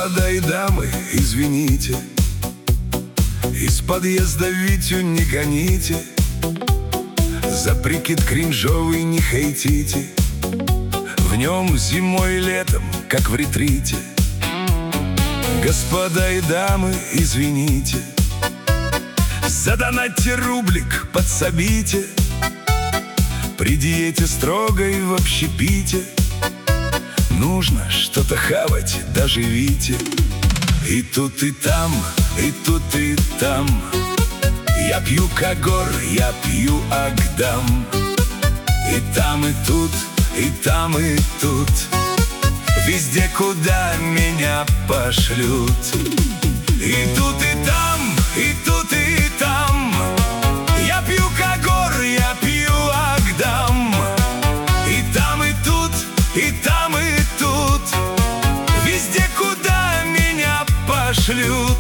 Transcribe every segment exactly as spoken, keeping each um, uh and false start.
Господа и дамы, извините, из подъезда Витю не гоните, за прикид кринжовый не хейтите. В нем зимой и летом, как в ретрите. Господа и дамы, извините, задонатьте рублик, подсобите, при диете строгой в общепите. Нужно что-то хавать, даже Вите. И тут и там, и тут и там я пью Кагор, я пью Агдам. И там, и тут, и там, и тут, везде, куда меня пошлют. И тут и там, и тут и там я пью Кагор, я пью Агдам. И там, и тут, и там, и тут, везде, куда меня пошлют.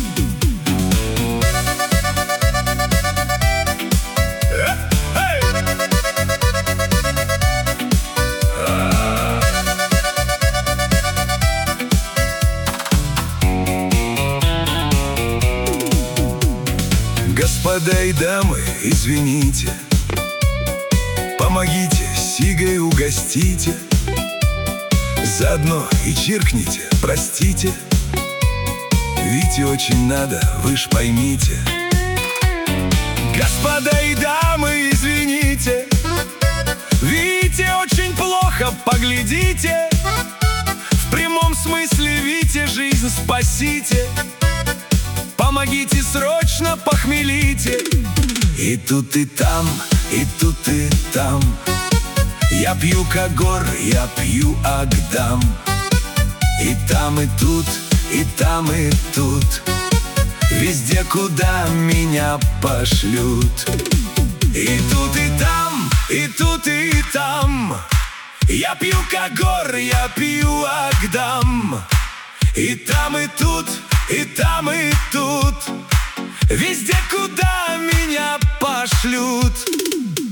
Господа и дамы, извините, помогите, сигой угостите, заодно и чиркните, простите. Вите очень надо, вы ж поймите. Господа и дамы, извините, Вите очень плохо, поглядите. В прямом смысле Вите жизнь спасите. Помогите срочно, похмелите. И тут и там, и тут и там я пью Кагор, я пью Агдам. И там, и тут, и там, и тут, везде, куда меня пошлют. И тут и там, и тут и там я пью Кагор, я пью Агдам. И там, и тут, и там, и тут, везде, куда меня пошлют.